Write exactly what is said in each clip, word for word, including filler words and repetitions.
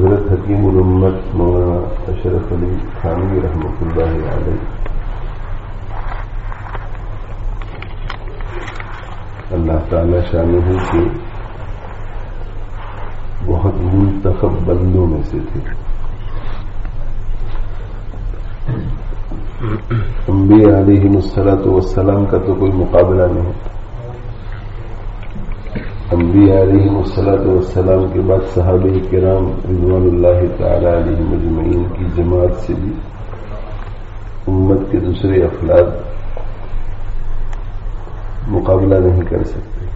حضرت حکیم الامت مولانا اشرف علی تھانوی رحمۃ اللہ علیہ اللہ تعالی شانہ کے بہت منتخب بندوں میں سے تھے. انبیاء علیہ الصلوۃ والسلام کا تو کوئی مقابلہ نہیں. انبیاء علیہ الصلوۃ والسلام کے بعد صحابہ کرام رضوان اللہ تعالی علیہم اجمعین کی جماعت سے بھی امت کے دوسرے افراد مقابلہ نہیں کر سکتے.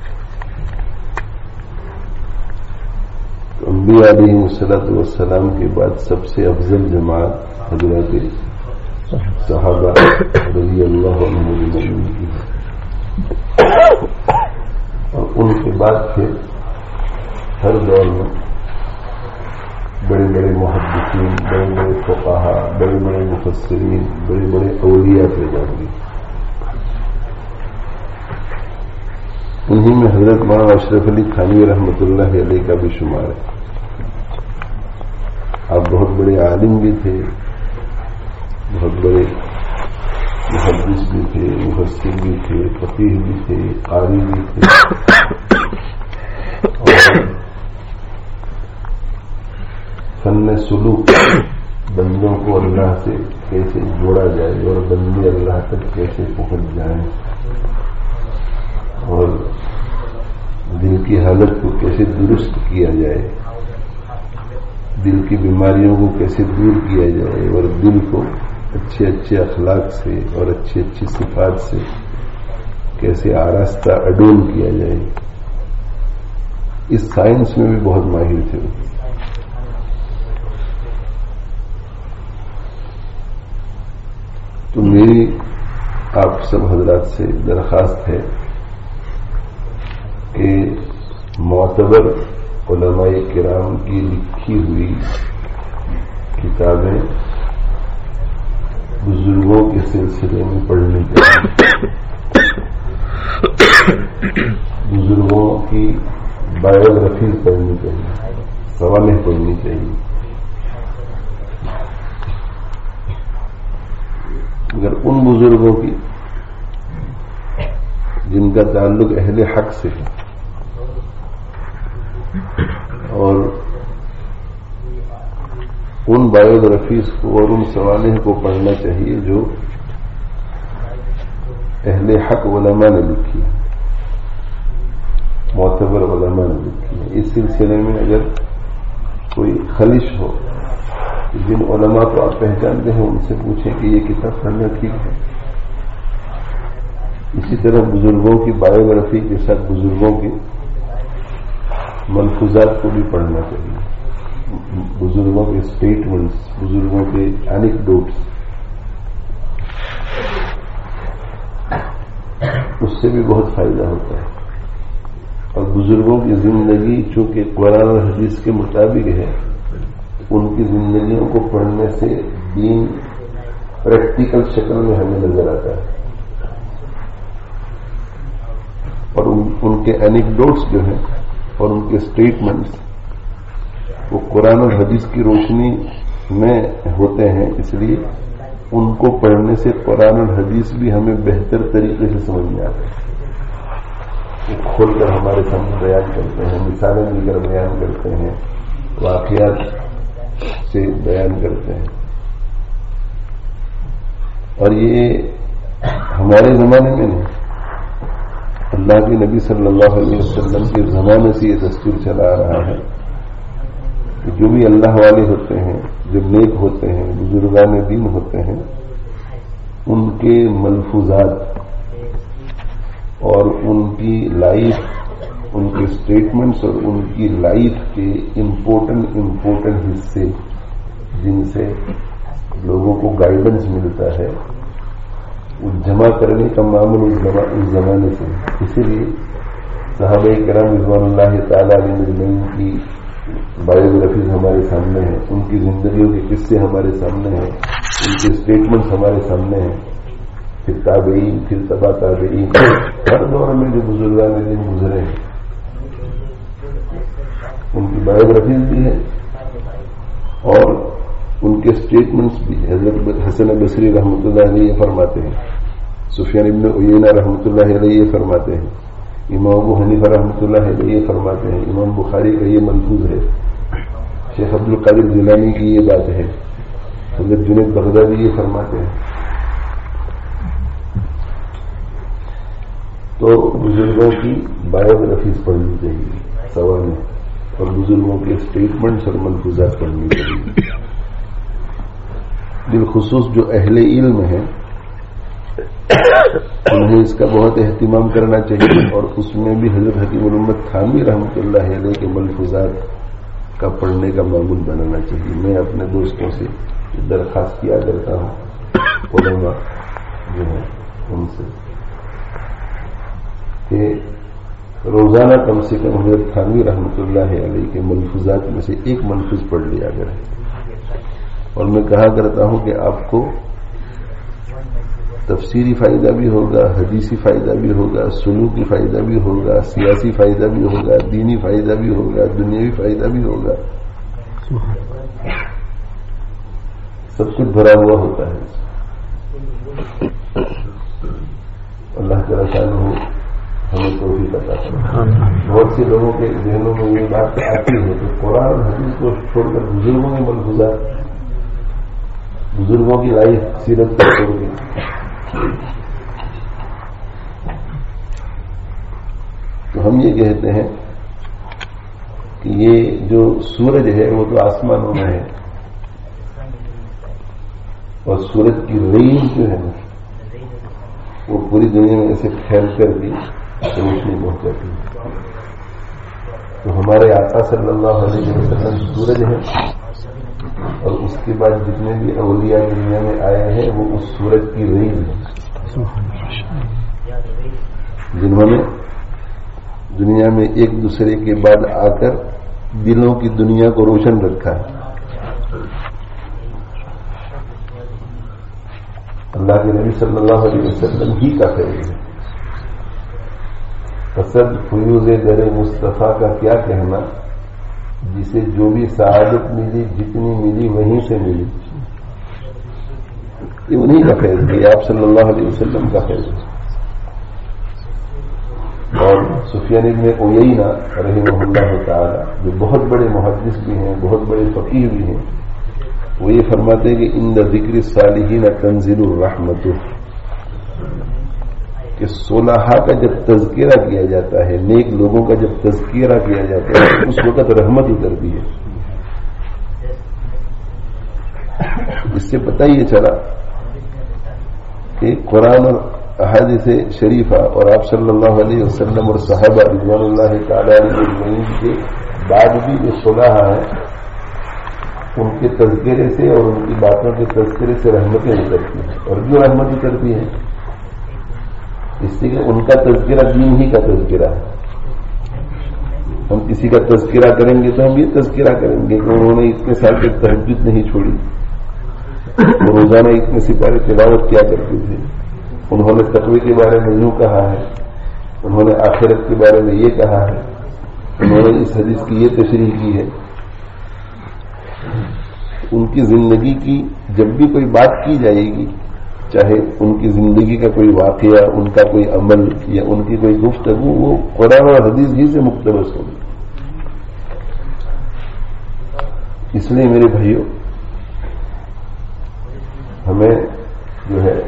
تو انبیاء علیہ الصلوۃ والسلام کے بعد سب سے افضل جماعت حضرات صحابہ رضی اللہ عنہم اجمعین کی ہے. اور ان کے بعد پھر ہر دور میں بڑے بڑے محدثین، بڑے بڑے فقہا، بڑے بڑے مفسرین، بڑے بڑے اولیاء پیدا ہوئے. انہی میں حضرت مولانا اشرف علی تھانوی رحمۃ اللہ علیہ کا بھی شمار ہے. آپ بہت بڑے عالم بھی تھے، بہت بڑے محدث بھی تھے، مفسر بھی تھے، فقیہ بھی تھے، قاری بھی تھے، اور فن سلوک بندوں کو اللہ سے کیسے جوڑا جائے اور بندے اللہ تک کیسے پہنچ جائیں اور دل کی حالت کو کیسے درست کیا جائے، دل کی بیماریوں کو کیسے دور کیا جائے اور دل کو اچھے اچھے اخلاق سے اور اچھی اچھی صفات سے کیسے آراستہ اڈول کیا جائے، اس سائنس میں بھی بہت ماہر تھے. تو میری آپ سب حضرات سے درخواست ہے کہ معتبر علماء کرام کی لکھی ہوئی کتابیں بزرگوں کے سلسلے میں پڑھنی چاہیے، بزرگوں کی بایوگرافیز پڑھنی چاہیے، سوانح پڑھنی چاہیے. مگر ان بزرگوں کی جن کا تعلق اہل حق سے ہے، اور ان بایوگرافیز کو اور ان سوانح کو پڑھنا چاہیے جو اہل حق علماء نے لکھی ہے، معتبر علماء نے لکھی ہے. اس سلسلے میں اگر کوئی خلش ہو، جن علماء کو آپ پہچانتے ہیں ان سے پوچھیں کہ یہ کتاب پڑھنا ٹھیک ہے. اسی طرح بزرگوں کی بایوگرافی کے ساتھ بزرگوں کے ملفوظات کو بھی پڑھنا چاہیے، بزرگوں کے اسٹیٹمنٹس، بزرگوں کے اینیکڈوٹس، اس سے بھی بہت فائدہ ہوتا ہے. اور بزرگوں کی زندگی چونکہ قرآن اور حدیث کے مطابق ہے، ان کی زندگیوں کو پڑھنے سے دین پریکٹیکل شکل میں ہمیں نظر آتا ہے. اور ان کے اینیکڈوٹس جو ہیں اور ان کے اسٹیٹمنٹس وہ قرآن اور حدیث کی روشنی میں ہوتے ہیں، اس لیے ان کو پڑھنے سے قرآن اور حدیث بھی ہمیں بہتر طریقے سے سمجھ میں آتے ہیں. وہ کھول کر ہمارے سامنے بیان کرتے ہیں، مثالیں مل کر بیان کرتے ہیں، واقعات سے بیان کرتے ہیں. اور یہ ہمارے زمانے میں نہیں، اللہ کے نبی صلی اللہ علیہ وسلم کے زمانے سے یہ دستور چلا رہا ہے کہ جو بھی اللہ والے ہوتے ہیں، جو نیک ہوتے ہیں، بزرگان دین ہوتے ہیں، ان کے ملفوظات اور ان کی لائف، ان کے اسٹیٹمنٹس اور ان کی لائف کے امپورٹنٹ امپورٹنٹ حصے جن سے لوگوں کو گائیڈنس ملتا ہے، وہ جمع کرنے کا معمول اس زمانے سے. اسی لیے صحابہ کرام رضوان اللہ تعالی علیہ اجمعین کی بایوگرافیز ہمارے سامنے ہیں، ان کی زندگیوں کے قصے ہمارے سامنے ہیں، ان کے اسٹیٹمنٹس ہمارے سامنے ہیں. پھر تابعین، پھر تبع تابعین، ہر دور میں جو بزرگان دین گزرے ہیں ان کی بایوگرافیز بھی ہے اور ان کے اسٹیٹمنٹس بھی حضرت حسن بصری رحمۃ اللہ علیہ یہ فرماتے ہیں، سفیان ابن عیینہ رحمۃ اللہ علیہ یہ فرماتے ہیں، امام ابو حنیفہ رحمۃ اللہ علیہ یہ فرماتے ہیں، امام بخاری کا یہ ملفوظ ہے، شیخ عبد القادر جیلانی کی یہ بات ہے، حضرت جنید بغدادی یہ فرماتے ہیں. تو بزرگوں کی بایوگرافیز پڑھنی چاہیے سوال میں، اور بزرگوں کے اسٹیٹمنٹس اور ملفوظات پڑھنی چاہیے. بالخصوص جو اہل علم ہیں انہیں اس کا بہت اہتمام کرنا چاہیے، اور اس میں بھی حضرت حکیم الامت تھانوی رحمۃ اللہ علیہ کے ملفوظات کا پڑھنے کا معمول بنانا چاہیے. میں اپنے دوستوں سے درخواست کیا کرتا ہوں، علماء جو ہیں ان سے، کہ روزانہ کم سے کم حضرت تھانوی رحمۃ اللہ علیہ کے ملفوظات میں سے ایک ملفوظ پڑھ لیا کریں. اور میں کہا کرتا ہوں کہ آپ کو تفسیری فائدہ بھی ہوگا، حدیثی فائدہ بھی ہوگا، سلوکی فائدہ بھی ہوگا، سیاسی فائدہ بھی ہوگا، دینی فائدہ بھی ہوگا، دنیاوی فائدہ بھی ہوگا، سب کچھ بھرا ہوا ہوتا ہے. اللہ تعالیٰ شانہ ہمیں توفیق عطا فرمائے. بہت سے لوگوں کے ذہنوں میں یہ بات آتی ہے کہ قرآن اور حدیث کو چھوڑ کر بزرگوں کے ملفوظات، بزرگوں کی لائف سیرت کو چھوڑ کے تو ہم یہ کہتے ہیں کہ یہ جو سورج ہے وہ تو آسمانوں میں ہے، اور سورج کی رینج جو ہے نا وہ پوری دنیا میں ایسے پھیل کر بھی روشنی پہنچاتی ہے. تو ہمارے آقا صلی اللہ علیہ وسلم سورج ہے، اور اس کے بعد جتنے بھی اولیاء دنیا میں آئے ہیں وہ اس سورج کی رینج ہے، جنہوں نے دنیا میں ایک دوسرے کے بعد آ کر دلوں کی دنیا کو روشن رکھا ہے. اللہ کے نبی صلی اللہ علیہ وسلم ہی کا خیر ہے. قصد فیوز در مصطفیٰ کا کیا کہنا، جسے جو بھی سعادت ملی جتنی ملی وہیں سے ملی. یہ انہیں کا خیر ہے، آپ صلی اللہ علیہ وسلم کا خیر ہے. اور سفیان ابن عیینہ رحمہ اللہ تعالی جو بہت بڑے محدث بھی ہیں، بہت بڑے فقیہ بھی ہیں، وہ یہ فرماتے ہیں کہ ان ذکر الصالحین تنزل الرحمت، کہ صلحاء کا جب تذکرہ کیا جاتا ہے، نیک لوگوں کا جب تذکرہ کیا جاتا ہے اس وقت رحمت اترتی ہے. اس سے پتہ یہ چلا کہ قرآن اور احادیث شریفہ اور آپ صلی اللہ علیہ وسلم اور صحابہ رضوان اللہ تعالی علیہ کے بعد بھی جو صلحاء ہیں ان کے تذکرے سے اور ان کی باتوں کے تذکرے سے رحمتیں اترتی ہیں. اور جو رحمت اترتی ہیں اس لیے کہ ان کا تذکرہ دین ہی کا تذکرہ ہے. ہم کسی کا تذکرہ کریں گے تو ہم یہ تذکرہ کریں گے کہ انہوں نے اتنے سال تک تہجد نہیں چھوڑی، وہ روزانہ اتنے سپارے تلاوت کیا کرتے تھے، انہوں نے تقوی کے بارے میں یوں کہا ہے، انہوں نے آخرت کے بارے میں یہ کہا ہے، انہوں نے اس حدیث کی یہ تشریح کی ہے. ان کی زندگی کی جب بھی کوئی بات کی جائے گی، چاہے ان کی زندگی کا کوئی واقعہ، ان کا کوئی عمل یا ان کی کوئی گفتگو، وہ قرآن اور حدیث ہی سے مقتبس ہوگی. اس لیے میرے بھائیوں ہمیں جو ہے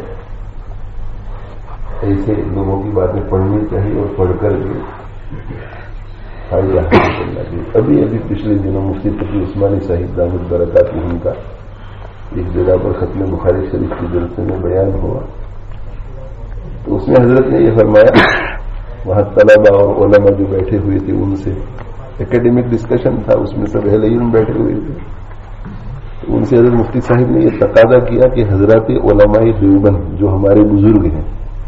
ایسے لوگوں کی باتیں پڑھنی چاہیے اور پڑھ کر کے فائدہ حاصل کرنا چاہیے. ابھی ابھی پچھلے دنوں مفتی تقی عثمانی صاحب دامت برکاتہم کا ایک جگہ پر ختم بخاری شریف کی جلسے میں بیان ہوا، تو اس میں حضرت نے یہ فرمایا، وہاں طلبہ اور علماء جو بیٹھے ہوئے تھے ان سے اکیڈمک ڈسکشن تھا، اس میں سب اہل علم بیٹھے ہوئے تھے، تو ان سے حضرت مفتی صاحب نے یہ تقاضا کیا کہ حضرات علماء دیوبند جو ہمارے بزرگ ہیں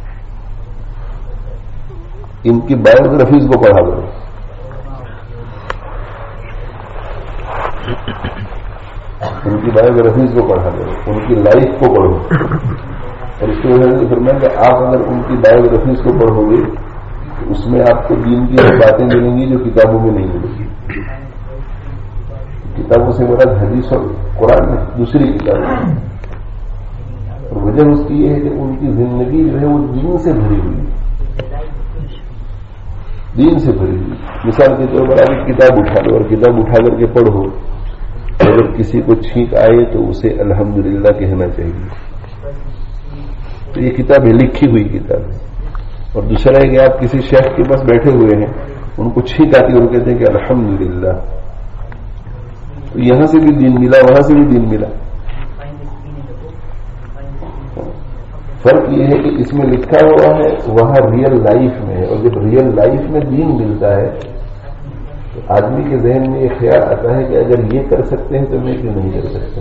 ان کی بایوگرافیز کو پڑھا کرو. ان کی بایوگرافیز کو پڑھا کرو، ان کی لائف کو پڑھو. اور اس کی وجہ سے فرمایا کہ آپ اگر ان کی بایوگرافیز کو پڑھو گے تو اس میں آپ کو دین کی باتیں ملیں گی جو کتابوں میں نہیں ملیں گی. کتابوں سے مراد حدیث اور قرآن میں دوسری کتابیں، اور وجہ اس کی یہ ہے کہ ان کی زندگی جو ہے وہ دین سے بھری ہوئی، دین سے بھری ہوئی. مثال کے طور پر آپ ایک کتاب اٹھا لو اور کتاب اٹھا کر کے پڑھو، اگر کسی کو چھینک آئے تو اسے الحمدللہ کہنا چاہیے. تو یہ کتاب ہے، لکھی ہوئی کتاب ہے. اور دوسرا ہے کہ آپ کسی شیخ کے پاس بیٹھے ہوئے ہیں، ان کو چھینک آتی ہے اور کہتے ہیں کہ الحمدللہ. تو یہاں سے بھی دین ملا، وہاں سے بھی دین ملا. فرق یہ ہے کہ اس میں لکھا ہوا ہے وہاں ریئل لائف میں ہے، اور جب ریئل لائف میں دین ملتا ہے تو آدمی کے ذہن میں یہ خیال آتا ہے کہ اگر یہ کر سکتے ہیں تو میں کیوں نہیں کر سکتا.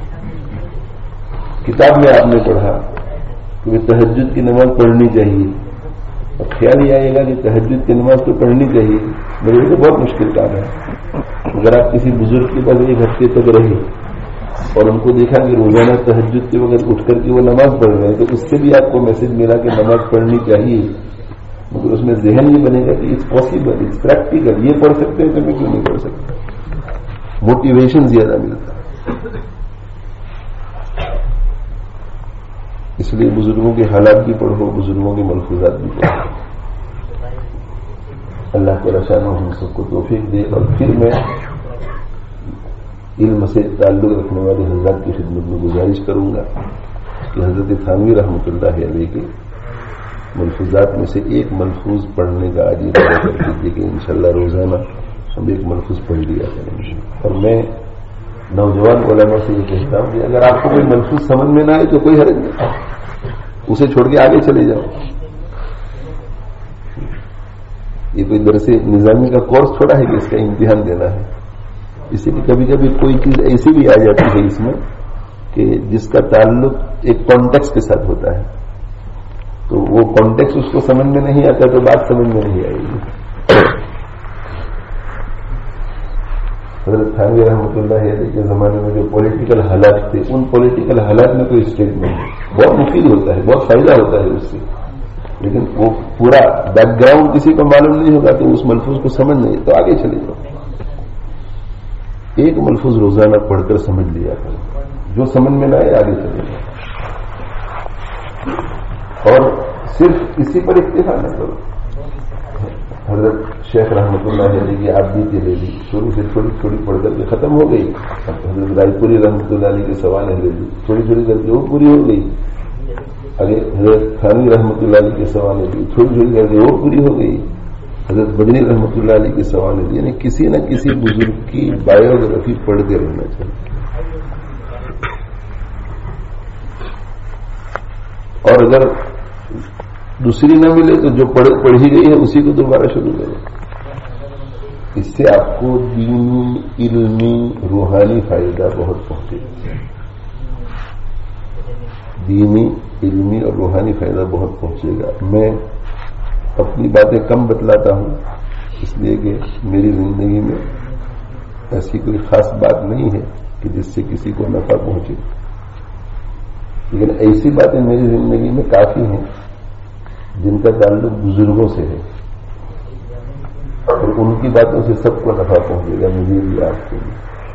کتاب میں آپ نے پڑھا کہ تہجد کی نماز پڑھنی چاہیے، اور خیال یہ آئے گا کہ تہجد کی نماز تو پڑھنی چاہیے، میرے لیے تو بہت مشکل کام ہے. اگر آپ کسی بزرگ کے پاس ایک ہفتے تک رہے اور ان کو دیکھا کہ روزانہ تہجد کے وقت اٹھ کر کے وہ نماز پڑھ رہے ہیں، تو اس سے بھی آپ کو میسج ملا کہ نماز پڑھنی چاہیے، مگر اس میں ذہن یہ بنے گا کہ اٹس پاسبل، اٹس پریکٹیکل، یہ پڑھ سکتے ہیں تو میں کیوں نہیں پڑھ سکتا. موٹیویشن زیادہ ملتا ہے. اس لیے بزرگوں کے حالات بھی پڑھو، بزرگوں کے ملفوظات بھی پڑھو. اللہ تعالیٰ شان ہم سب کو توفیق دے. اور پھر میں علم سے تعلق رکھنے والے حضرات کی خدمت میں گزارش کروں گا کہ حضرت تھانوی رحمۃ اللہ علیہ کے ملفوظات میں سے ایک ملفوظ پڑھنے کا آج یہ طے کر دیجیے کہ انشاءاللہ روزانہ ہم ایک ملفوظ پڑھ لیا کریں گے. اور میں نوجوان علماء سے یہ کہتا ہوں کہ اگر آپ کو کوئی ملفوظ سمجھ میں نہ آئے تو کوئی حرج نہیں، اسے چھوڑ کے آگے چلے جاؤ. یہ کوئی درس نظامی کا کورس تھوڑا ہے کہ اس کا امتحان دینا ہے. اسی لیے کبھی کبھی کوئی چیز ایسی بھی آ جاتی ہے اس میں کہ جس کا تعلق ایک کانٹیکس کے ساتھ ہوتا ہے، تو وہ کانٹیکس اس کو سمجھ میں نہیں آتا تو بات سمجھ میں نہیں آئے گی. حضرت تھانوی رحمۃ اللہ علیہ کے زمانے میں جو پولیٹیکل حالات تھے، ان پولیٹیکل حالات میں کوئی اسٹیٹمنٹ بہت مفید ہوتا ہے، بہت فائدہ ہوتا ہے اس سے، لیکن وہ پورا بیک گراؤنڈ کسی کو معلوم نہیں ہوگا تو اس ملفوظ کو سمجھ نہیں، تو آگے چلے جاؤ. ایک ملفوظ روزانہ پڑھ کر سمجھ لیا کرو، جو سمجھ میں نہ آئے آگے چلے جاؤ. اور صرف اسی پر اکتفا نہ کرو. حضرت شیخ رحمۃ اللہ علیہ کی آپ بھی لے لی، شروع سے تھوڑی تھوڑی پڑھ کر کے ختم ہو گئی. حضرت رائے پوری رحمۃ اللہ علیہ کے سوال لے لی، تھوڑی تھوڑی کر کے وہ پوری ہو گئی. اگر حضرت تھانوی رحمۃ اللہ علیہ کے سوال لے تھوڑی تھوڑی کر کے وہ پوری ہو گئی. حضرت بدنی رحمۃ اللہ علیہ کے سوال ہے، یعنی کسی نہ کسی بزرگ کی بایوگرافی پڑھتے رہنا چاہیے. اور اگر دوسری نہ ملے تو جو پڑھی گئی ہے اسی کو دوبارہ شروع کرو. اس سے آپ کو دینی، علمی، روحانی فائدہ بہت پہنچے گا. دینی، علمی اور روحانی فائدہ بہت پہنچے گا. میں اپنی باتیں کم بتلاتا ہوں اس لیے کہ میری زندگی میں ایسی کوئی خاص بات نہیں ہے کہ جس سے کسی کو نفع پہنچے، لیکن ایسی باتیں میری زندگی میں کافی ہیں جن کا تعلق بزرگوں سے ہے، اور ان کی باتوں سے سب کو نفع پہنچے گا، مجھے بھی آپ کو بھی.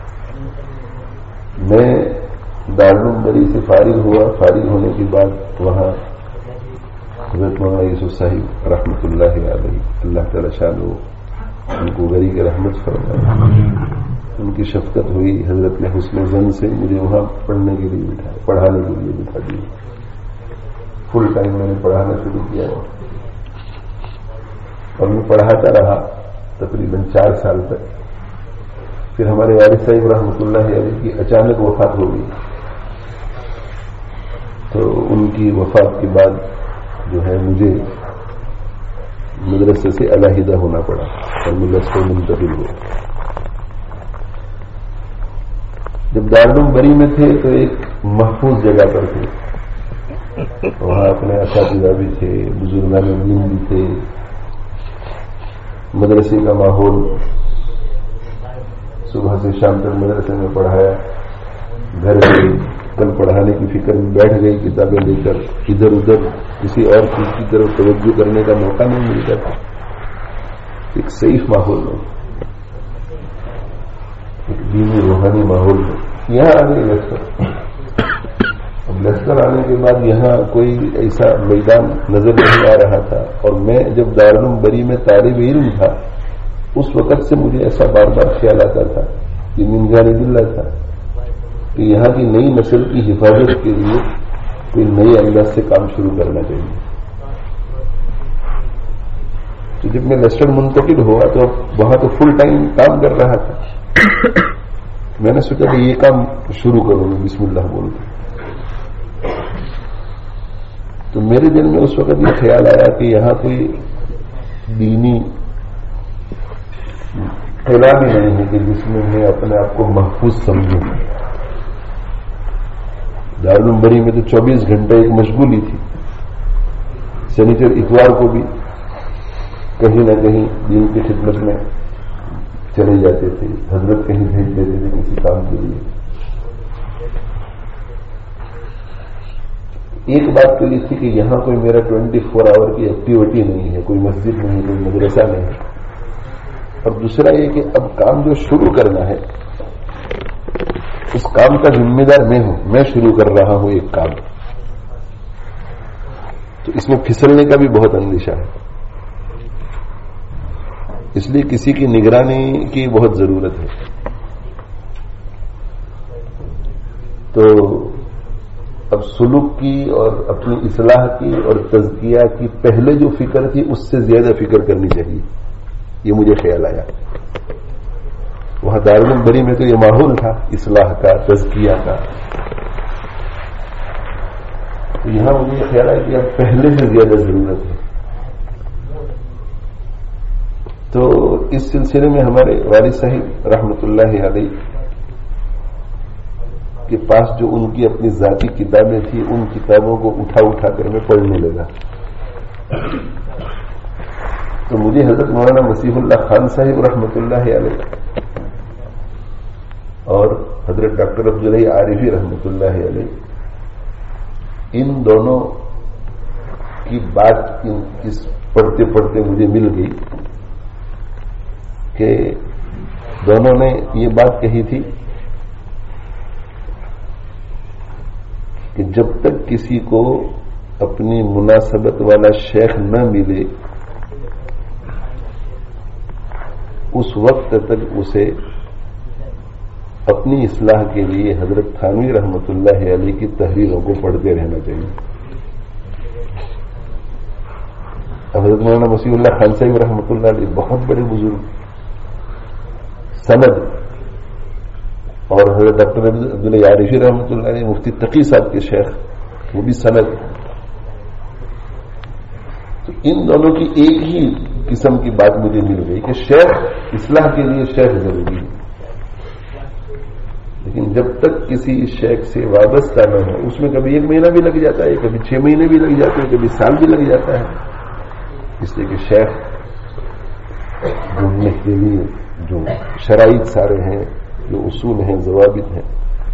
میں دارالعلوم بری سے فارغ ہوا. فارغ ہونے کے بعد وہاں حضرت مولانا یوسف صاحب رحمۃ اللہ علیہ، اللہ تعالی شان ہو، ان کو غری کی رحمت فرمائے، ان کی شفقت ہوئی. حضرت نے حسن زن سے مجھے وہاں پڑھنے کے لیے بٹھایا، پڑھانے کے لیے بٹھا دیا. فل ٹائم میں نے پڑھانا شروع کیا اور میں پڑھاتا رہا تقریباً چار سال تک. پھر ہمارے والد صاحب رحمۃ اللہ علیہ کی اچانک وفات ہو گئی، تو ان کی وفات کے بعد جو ہے مجھے مدرسے سے علیحدہ ہونا پڑا اور مدرسے منتقل ہوئے. جب دارالعلوم بری میں تھے تو ایک محفوظ جگہ پر تھے، وہاں اپنے اساتذہ بھی تھے، بزرگان دین بھی تھے، مدرسے کا ماحول، صبح سے شام تک مدرسے میں پڑھایا. گھر گئے، کل پڑھانے کی فکر میں بیٹھ گئی، کتابیں لے کر ادھر ادھر کسی اور چیز کی طرف توجہ کرنے کا موقع نہیں ملتا تھا. ایک سیف ماحول میں، ایک دینی روحانی ماحول میں. یہاں آ گئی لیسٹر. اب لیسٹر آنے کے بعد یہاں کوئی ایسا میدان نظر نہیں آ رہا تھا, اور میں جب دارالعلوم بری میں طالب علم تھا اس وقت سے مجھے ایسا بار بار خیال آتا تھا, یہ من جانب اللہ تھا, کہ یہاں کی نئی نسل کی حفاظت کے لیے کوئی نئے انداز سے کام شروع کرنا چاہیے. تو جب میں لیسٹر منتقل ہوا تو وہاں تو فل ٹائم کام کر رہا تھا. میں نے سوچا کہ یہ کام شروع کروں گا بسم اللہ بول کے. تو میرے دل میں اس وقت یہ خیال آیا کہ یہاں کوئی دینی قلعہ بھی نہیں ہے کہ جس میں میں اپنے آپ کو محفوظ سمجھوں. دارالعلوم بری میں تو چوبیس گھنٹے ایک مشغولی تھی. سنیچر اتوار کو بھی کہیں نہ کہیں دین کی خدمت میں چلے جاتے تھے, حضرت کہیں بھیج دیتے تھے کسی کام کے لیے. ایک بات تو یہ تھی کہ یہاں کوئی میرا ٹوینٹی فور آور کی ایکٹیویٹی نہیں ہے, کوئی مسجد نہیں, کوئی مدرسہ نہیں. اور دوسرا یہ کہ اب کام جو شروع کرنا ہے اس کام کا ذمہ دار میں ہوں, میں شروع کر رہا ہوں ایک کام, تو اس میں پھسلنے کا بھی بہت اندیشہ ہے. اس لیے کسی کی نگرانی کی بہت ضرورت ہے. تو اب سلوک کی اور اپنی اصلاح کی اور تزکیہ کی پہلے جو فکر تھی اس سے زیادہ فکر کرنی چاہیے, یہ مجھے خیال آیا. وہاں دارالعلوم بری میں تو یہ ماحول تھا اصلاح کا, تزکیہ کا. تو یہاں مجھے یہ خیال آیا کہ اب پہلے سے زیادہ ضرورت ہے. تو اس سلسلے میں ہمارے والد صاحب رحمۃ اللہ علیہ کے پاس جو ان کی اپنی ذاتی کتابیں تھیں, ان کتابوں کو اٹھا اٹھا کر میں پڑھنے لگا. تو مجھے حضرت مولانا مسیح اللہ خان صاحب رحمۃ اللہ علیہ اور حضرت ڈاکٹر عبداللہ عارفی رحمۃ اللہ علیہ, ان دونوں کی بات اس پڑھتے پڑھتے مجھے مل گئی کہ دونوں نے یہ بات کہی تھی کہ جب تک کسی کو اپنی مناسبت والا شیخ نہ ملے اس وقت تک اسے اپنی اصلاح کے لیے حضرت تھانوی رحمۃ اللہ علیہ کی تحریروں کو پڑھتے رہنا چاہیے. حضرت مولانا مسیح اللہ خان صاحب رحمۃ اللہ علیہ بہت بڑے بزرگ, سند, اور حضرت ڈاکٹر عبداللہ عارفی رحمۃ اللہ علیہ مفتی تقی صاحب کے شیخ, وہ بھی سند. تو ان دونوں کی ایک ہی قسم کی بات مجھے مل گئی کہ شیخ اصلاح کے لیے شیخ ضروری ہے, لیکن جب تک کسی شیخ سے وابستہ نہ ہو اس میں کبھی ایک مہینہ بھی لگ جاتا ہے, کبھی چھ مہینے بھی لگ جاتے ہیں, کبھی سال بھی لگ جاتا ہے. اس لیے کہ شیخ ڈھونڈنے کے لیے جو شرائط سارے ہیں, جو اصول ہیں, ضوابط ہیں,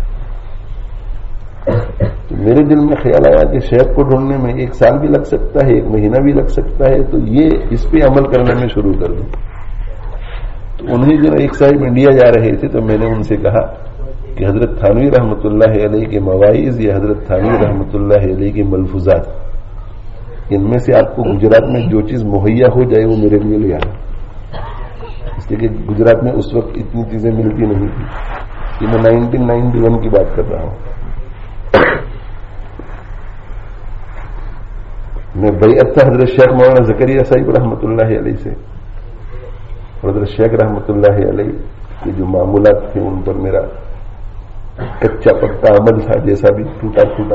تو میرے دل میں خیال آیا کہ شیخ کو ڈھونڈنے میں ایک سال بھی لگ سکتا ہے, ایک مہینہ بھی لگ سکتا ہے, تو یہ اس پہ عمل کرنے میں شروع کر دوں. تو انہیں جو ایک صاحب انڈیا جا رہے تھے تو میں نے ان سے کہا کہ حضرت تھانوی رحمۃ اللہ علیہ کے مواعظ یا حضرت تھانوی رحمۃ اللہ علیہ کے ملفوظات, ان میں سے آپ کو گجرات میں جو چیز مہیا ہو جائے وہ میرے لیے لے آنا, اس لیے کہ گجرات میں اس وقت اتنی چیزیں ملتی نہیں تھی. یہ میں نائنٹین نائنٹی ون کی بات کر رہا ہوں. میں بیعت تھا حضرت شیخ مولانا زکریا صاحب رحمۃ اللہ علیہ سے, اور حضرت شیخ رحمۃ اللہ علیہ کے جو معمولات تھے ان پر میرا کچا پکا عمل تھا, جیسا بھی ٹوٹا ٹوٹا.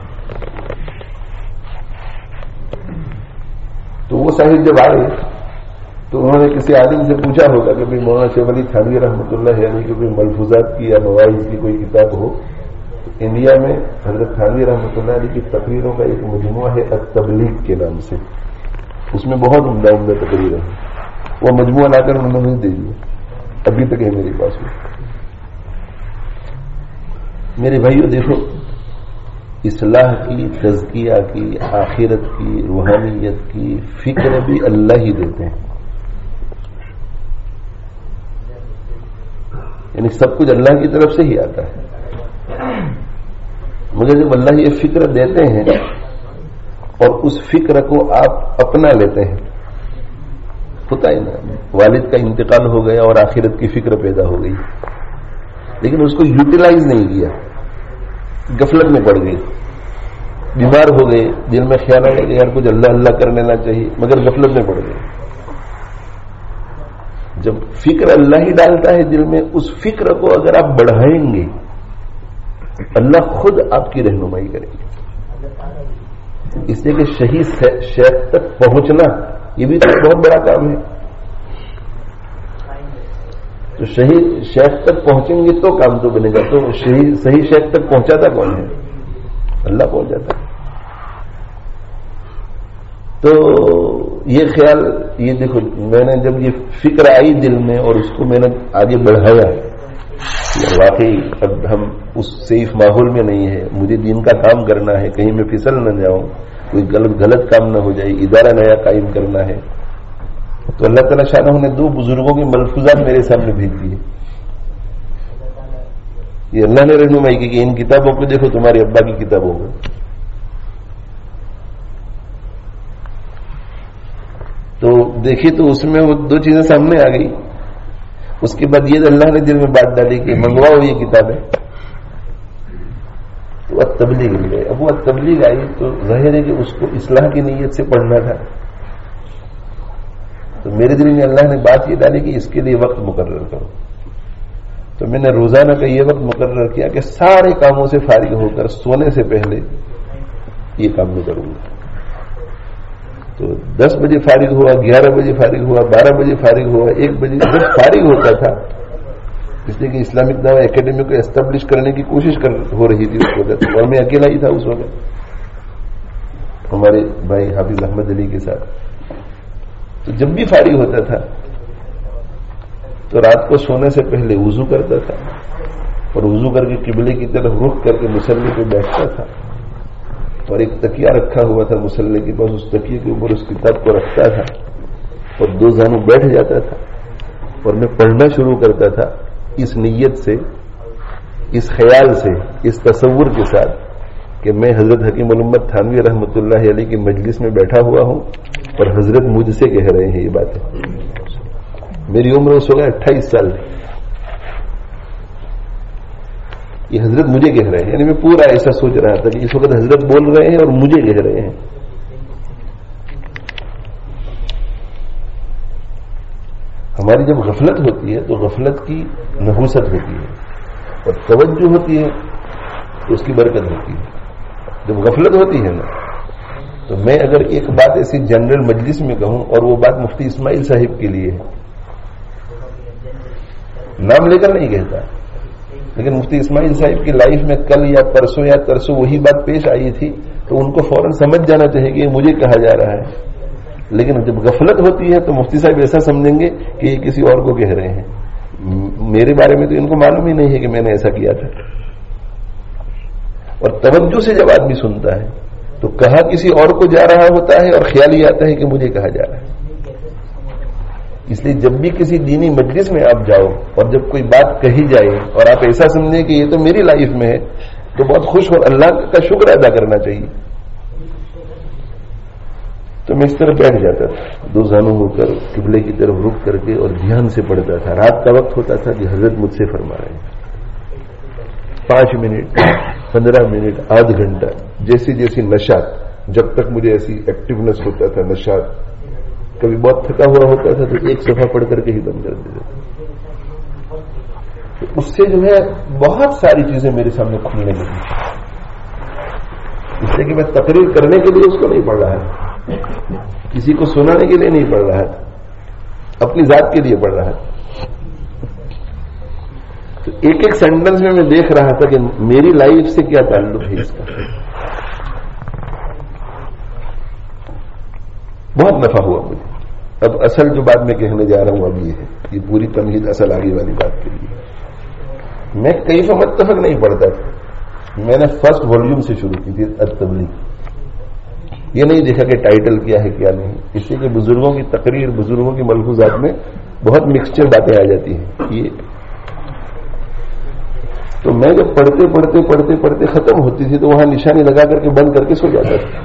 تو وہ صاحب جب آئے تو انہوں نے کسی عالم سے پوچھا ہوگا کہ بھائی مولانا شیخ علی تھانوی رحمۃ اللہ علیہ کی کوئی ملفوظات کی یا مواعظ کی کوئی کتاب ہو. انڈیا میں حضرت تھانوی رحمۃ اللہ علیہ کی تقریروں کا ایک مجموعہ ہے التبلیغ کے نام سے, اس میں بہت عمدہ عمدہ تقریر ہیں. وہ مجموعہ لا کر انہوں نے مجھے دے دیا, ابھی تک ہے میرے پاس. میرے بھائیو دیکھو, اصلاح کی, تزکیہ کی, آخرت کی, روحانیت کی فکر بھی اللہ ہی دیتے ہیں. یعنی سب کچھ اللہ کی طرف سے ہی آتا ہے، مگر جب اللہ یہ فکر دیتے ہیں اور اس فکر کو آپ اپنا لیتے ہیں، ہوتا ہے نا، والد کا انتقال ہو گیا اور آخرت کی فکر پیدا ہو گئی، لیکن اس کو یوٹیلائز نہیں کیا، غفلت میں پڑ گئی، بیمار ہو گئے، دل میں خیال آیا کہ یار کچھ اللہ اللہ کر لینا چاہیے، مگر غفلت میں پڑ گئے۔ جب فکر اللہ ہی ڈالتا ہے دل میں، اس فکر کو اگر آپ بڑھائیں گے اللہ خود آپ کی رہنمائی کرے گی۔ اس لیے کہ شہید شیخ تک پہنچنا یہ بھی تو بہت بڑا کام ہے، تو شہید شیخ تک پہنچیں گے تو کام تو بنے گا۔ تو شہید صحیح شیخ تک پہنچاتا کون ہے؟ اللہ پہنچ جاتا ہے۔ تو یہ خیال، یہ دیکھو میں نے جب یہ فکر آئی دل میں اور اس کو میں نے آگے بڑھایا، واقعی اب ہم اس سیف ماحول میں نہیں ہے، مجھے دین کا کام کرنا ہے، کہیں میں پھسل نہ جاؤں، کوئی غلط غلط کام نہ ہو جائے، ادارہ نیا قائم کرنا ہے۔ تو اللہ تعالیٰ شانہ نے دو بزرگوں کے ملفوظات میرے سامنے بھیج دیے، یہ اللہ نے رہنمائی کی کہ ان کتابوں کو دیکھو، تمہارے ابا کی کتابوں کو۔ تو دیکھیے تو اس میں وہ دو چیزیں سامنے آ گئی۔ اس کے بعد یہ اللہ نے دل میں بات ڈالی کہ منگواؤ یہ کتابیں، تو تبلیغ مل گئی۔ اب وہ تبلیغ آئی تو ظاہر ہے کہ اس کو اصلاح کی نیت سے پڑھنا تھا، تو میرے دل میں اللہ نے بات یہ ڈالی کہ اس کے لیے وقت مقرر کرو۔ تو میں نے روزانہ کا یہ وقت مقرر کیا کہ سارے کاموں سے فارغ ہو کر سونے سے پہلے یہ کام میں کروں گا۔ تو دس بجے فارغ ہوا، گیارہ بجے فارغ ہوا، بارہ بجے فارغ ہوا، ایک بجے جب فارغ ہوتا تھا، اس لیے کہ اسلامک دعویٰ اکیڈمی کو اسٹیبلش کرنے کی کوشش کر ہو رہی تھی اس وقت، اور میں اکیلا ہی تھا اس وقت ہمارے بھائی حافظ احمد علی کے ساتھ۔ تو جب بھی فارغ ہوتا تھا تو رات کو سونے سے پہلے وضو کرتا تھا اور وضو کر کے قبلے کی طرف رخ کر کے مصلی پہ بیٹھتا تھا، اور ایک تکیہ رکھا ہوا تھا مصلی کے پاس، اس تکیے کے اوپر اس کتاب کو رکھتا تھا اور دو زانوں بیٹھ جاتا تھا اور میں پڑھنا شروع کرتا تھا اس نیت سے، اس خیال سے، اس تصور کے ساتھ کہ میں حضرت حکیم الامت تھانوی رحمۃ اللہ علیہ کی مجلس میں بیٹھا ہوا ہوں اور حضرت مجھ سے کہہ رہے ہیں یہ باتیں۔ میری عمر اس وقت اٹھائیس سال تھی، یہ حضرت مجھے کہہ رہے ہیں، یعنی میں پورا ایسا سوچ رہا تھا کہ اس وقت حضرت بول رہے ہیں اور مجھے کہہ رہے ہیں۔ ہماری جب غفلت ہوتی ہے تو غفلت کی نحوست ہوتی ہے اور توجہ ہوتی ہے تو اس کی برکت ہوتی ہے۔ جب غفلت ہوتی ہے نا، تو میں اگر ایک بات ایسی جنرل مجلس میں کہوں اور وہ بات مفتی اسماعیل صاحب کے لیے ہے، نام لے کر نہیں کہتا، لیکن مفتی اسماعیل صاحب کی لائف میں کل یا پرسوں یا ترسوں وہی بات پیش آئی تھی، تو ان کو فوراً سمجھ جانا چاہیے کہ یہ مجھے کہا جا رہا ہے۔ لیکن جب غفلت ہوتی ہے تو مفتی صاحب ایسا سمجھیں گے کہ یہ کسی اور کو کہہ رہے ہیں، میرے بارے میں تو ان کو معلوم ہی نہیں ہے کہ میں نے ایسا کیا تھا۔ اور توجہ سے جب آدمی سنتا ہے تو کہا کسی اور کو جا رہا ہوتا ہے اور خیال یہ آتا ہے کہ مجھے کہا جا رہا ہے۔ اس لیے جب بھی کسی دینی مجلس میں آپ جاؤ اور جب کوئی بات کہی جائے اور آپ ایسا سمجھیں کہ یہ تو میری لائف میں ہے، تو بہت خوش اور اللہ کا شکر ادا کرنا چاہیے۔ تو میں اس طرح بیٹھ جاتا تھا، دو زانوں ہو کر قبلے کی طرف رک کر کے اور دھیان سے پڑھتا تھا۔ رات کا وقت ہوتا تھا کہ حضرت مجھ سے فرما رہے ہیں، پانچ منٹ، پندرہ منٹ، آدھ گھنٹہ، جیسی جیسی نشاط، جب تک مجھے ایسی ایکٹیونیس ہوتا تھا، نشاط، کبھی بہت تھکا ہوا ہوتا تھا تو ایک صفحہ پڑھ کر کے ہی بند کر دیتا تھا۔ تو اس سے جو ہے بہت ساری چیزیں میرے سامنے کھلنے لگی، اس لیے کہ میں تقریر کرنے کے لیے اس کو نہیں پڑھ رہا ہے، کسی کو سنانے کے لیے نہیں پڑھ رہا ہے، اپنی ذات کے لیے پڑھ رہا ہے۔ تو ایک ایک سینٹنس میں میں دیکھ رہا تھا کہ میری لائف سے کیا تعلق ہے اس کا۔ بہت نفع ہوا مجھے۔ اب اصل جو بات میں کہنے جا رہا ہوں اب یہ ہے، یہ پوری تمہید اصل آگے والی بات کے لیے۔ میں کیف متفق نہیں پڑھتا تھا، میں نے فرسٹ والیوم سے شروع کی تھی التبلیغ، یہ نہیں دیکھا کہ ٹائٹل کیا ہے کیا نہیں، اس لیے کہ بزرگوں کی تقریر، بزرگوں کی ملفوظات میں بہت مکسچر باتیں آ جاتی ہیں۔ یہ تو میں جب پڑھتے پڑھتے پڑھتے پڑھتے ختم ہوتی تھی تو وہاں نشانی لگا کر کے بند کر کے سو جاتا تھا.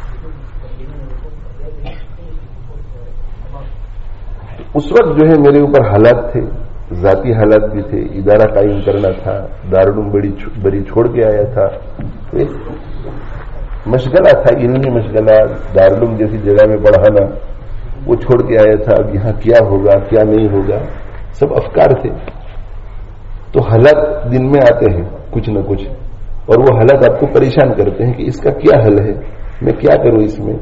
اس وقت جو ہے میرے اوپر حالات تھے, ذاتی حالات بھی تھے, ادارہ قائم کرنا تھا, دارالعلوم بڑی بڑی چھوڑ کے آیا تھا, ایک مشغلہ تھا, علمی مشغلہ, دارالعلوم جیسی جگہ میں پڑھانا, وہ چھوڑ کے آیا تھا. اب یہاں کیا ہوگا کیا نہیں ہوگا, سب افکار تھے. تو حالات دن میں آتے ہیں کچھ نہ کچھ, اور وہ حالات آپ کو پریشان کرتے ہیں کہ اس کا کیا حل ہے, میں کیا کروں اس میں.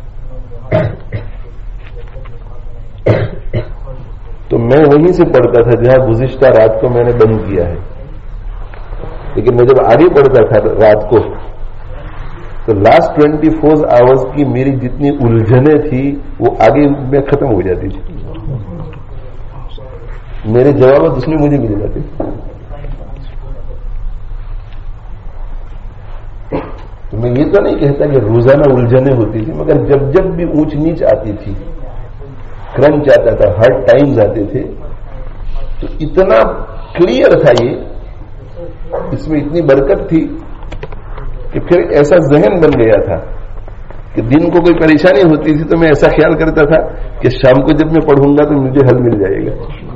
تو میں وہیں سے پڑھتا تھا جہاں گزشتہ رات کو میں نے بند کیا ہے. لیکن میں جب آگے پڑھتا تھا رات کو تو لاسٹ ٹوینٹی فور آورس کی میری جتنی الجھنیں تھی وہ آگے میں ختم ہو جاتی تھی, میرے جوابات اس میں مجھے مل جاتے. تو میں یہ تو نہیں کہتا کہ روزانہ الجھنیں ہوتی تھی, مگر جب جب بھی اونچ نیچ آتی تھی, کرنچ آتا تھا, ہارڈ ٹائمز آتے تھے, تو اتنا کلیئر تھا یہ, اس میں اتنی برکت تھی کہ پھر ایسا ذہن بن گیا تھا کہ دن کو کوئی پریشانی ہوتی تھی تو میں ایسا خیال کرتا تھا کہ شام کو جب میں پڑھوں گا تو مجھے حل مل جائے گا.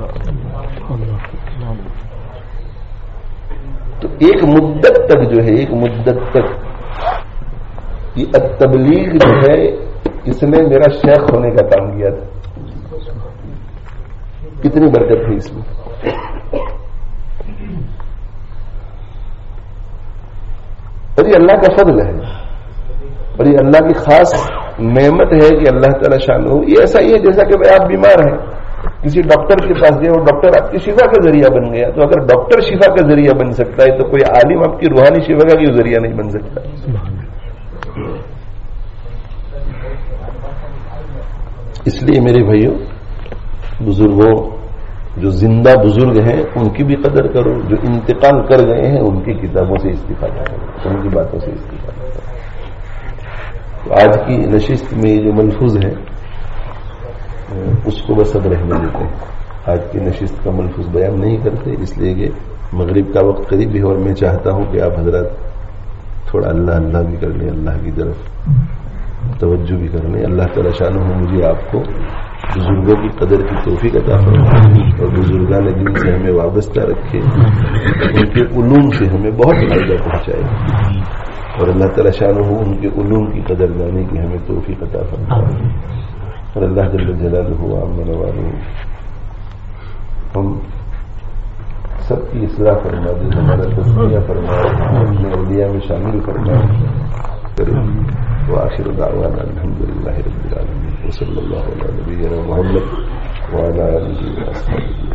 تو ایک مدت تک جو ہے ایک مدت تک یہ تبلیغ جو ہے اس نے میرا شیخ ہونے کا کام کیا تھا. کتنی برکت تھی اس میں. اور یہ اللہ کا فضل ہے, اور یہ اللہ کی خاص نعمت ہے کہ اللہ تعالی شان ہو. یہ ایسا ہی ہے جیسا کہ آپ بیمار ہیں, کسی ڈاکٹر کے پاس گئے اور ڈاکٹر آپ کی شفا کا ذریعہ بن گیا, تو اگر ڈاکٹر شفا کا ذریعہ بن سکتا ہے تو کوئی عالم آپ کی روحانی شفا کا کیوں ذریعہ نہیں بن سکتا. اس لیے میرے بھائیوں, بزرگوں, جو زندہ بزرگ ہیں ان کی بھی قدر کرو, جو انتقال کر گئے ہیں ان کی کتابوں سے استفادہ کرو, ان کی باتوں سے استفادہ کرو. تو آج کی نشست میں جو ملفوظ ہے اس کو بس اب رہنے دیتے ہیں. آج کی نشست کا ملفوظ بیان نہیں کرتے, اس لیے کہ مغرب کا وقت قریب ہے, اور میں چاہتا ہوں کہ آپ حضرات تھوڑا اللہ اللہ بھی کر لیں, اللہ کی طرف توجہ بھی کر لیں. اللہ تعالی شان ہو مجھے آپ کو بزرگوں کی قدر کی توفیق عطا فرمائے, اور بزرگان دین سے ہمیں وابستہ رکھے, ان کے علوم سے ہمیں بہت فائدہ پہنچائے, اور اللہ تعالی شان ہو ان کے علوم کی قدر جانے کی ہمیں توفیق عطا فرمائے. اور اللہ جل جلالہ عما نوالہ ہم سب کی اصلاح فرما دے, ہمارا تزکیہ فرمائے, اپنے اولیاء میں شامل فرمائے کرے. وآخر دعوانا الحمد للہ رب العالمین, وصلی اللہ علی نبینا محمد وعلی آلہ وصحبہ.